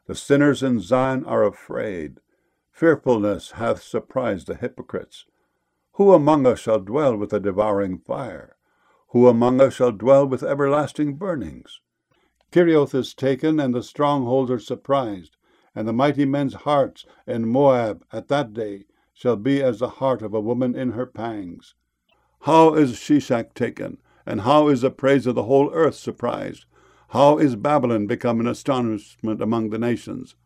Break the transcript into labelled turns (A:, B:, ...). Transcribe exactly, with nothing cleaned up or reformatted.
A: The sinners in Zion are afraid. Fearfulness hath surprised the hypocrites. Who among us shall dwell with a devouring fire? Who among us shall dwell with everlasting burnings? Kerioth is taken, and the strongholds are surprised, and the mighty men's hearts in Moab at that day shall be as the heart of a woman in her pangs. How is Shishak taken, and how is the praise of the whole earth surprised? How is Babylon become an astonishment among the nations?